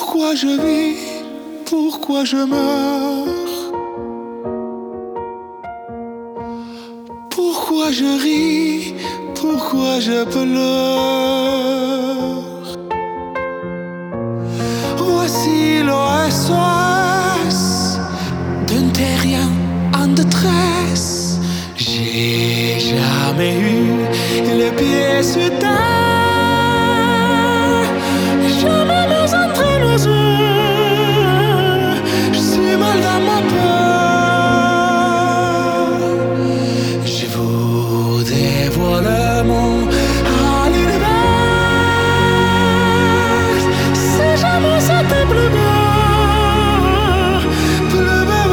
Pourquoi je vis, pourquoi je meurs, pourquoi je ris, pourquoi je pleure. Voici l'OSOS d'un terrien en détresse. J'ai jamais eu les pieds sur terre, jamais mes entrailles nos yeux. Je suis mal dans ma peur. Je vous dévoile mon à l'univers. Si jamais c'était plus beau, plus beau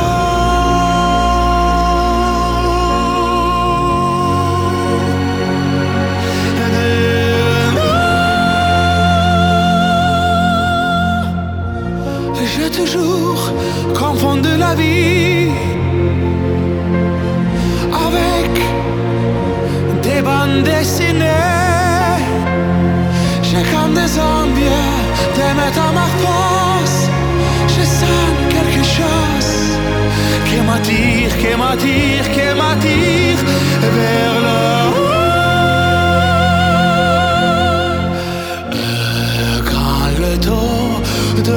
j'ai toujours confondu la vie avec des bandes dessinées. J'ai comme des zombies, des métamorphoses. Je sens quelque chose qui m'attire, qui m'attire, qui m'attire vers le haut. Quand le tour de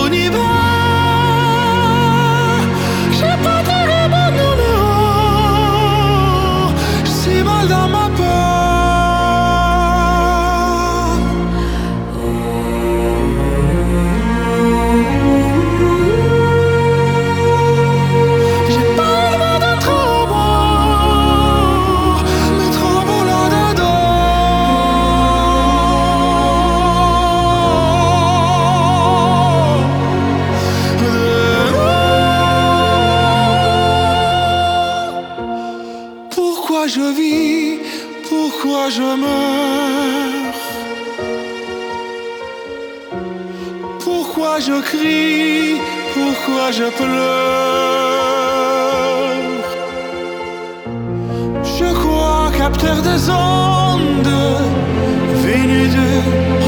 l'univers, j'ai pas tiré mon numéro. Je suis mal dans ma peau. J'ai pas le droit d'être trop beau, mais trop beau là-dedans. Pourquoi je vis, pourquoi je meurs, pourquoi je crie, pourquoi je pleure. Je crois capteur des ondes venues de